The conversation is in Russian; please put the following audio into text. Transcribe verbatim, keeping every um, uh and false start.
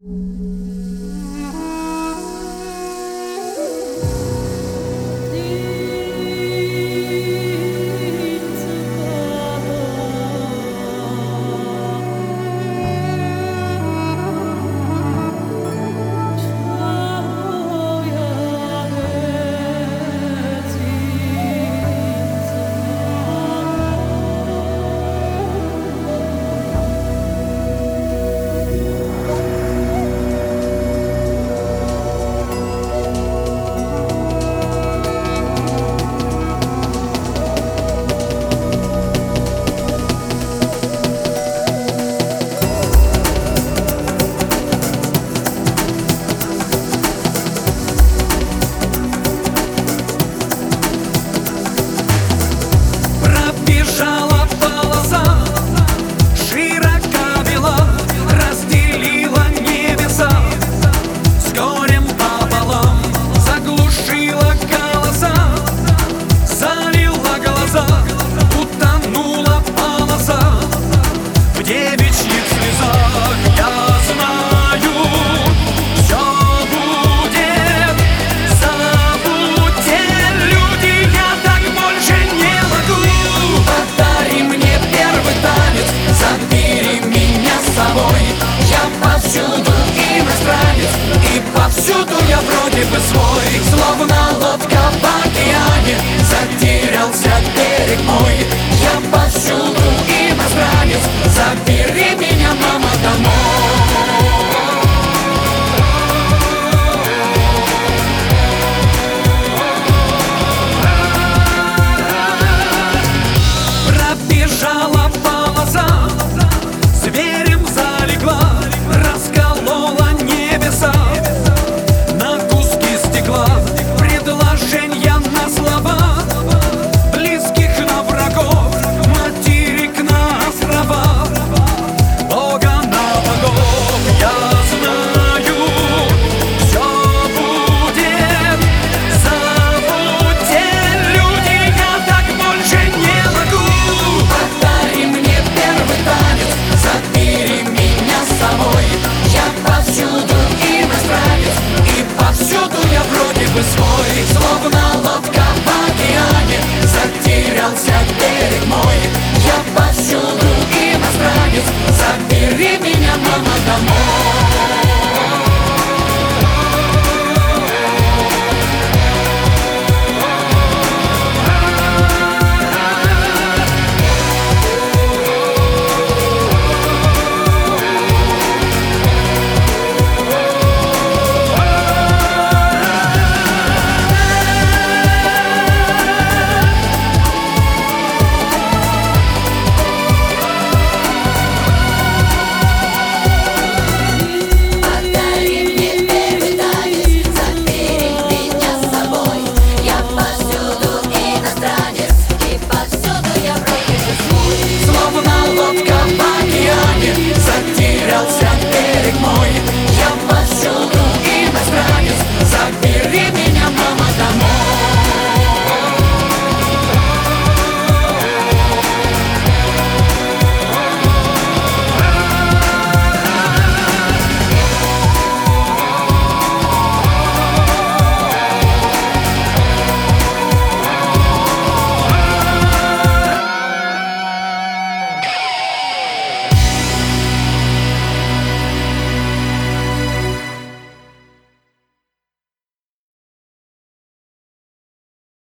Пробежала полоса, широка бела, разделила небеса с горем пополам, заглушила голоса, залила глаза, утонула полоса в девичьих слезах. Я знаю, все будет, забудьте, люди, я так больше не могу. Подари мне первый танец, забери меня с собой. Я повсюду иностранец, и повсюду я вроде бы свой. Словно лодка в океане, затерялся берег мой. Я повсюду иностранец, забери меня, мама, домой.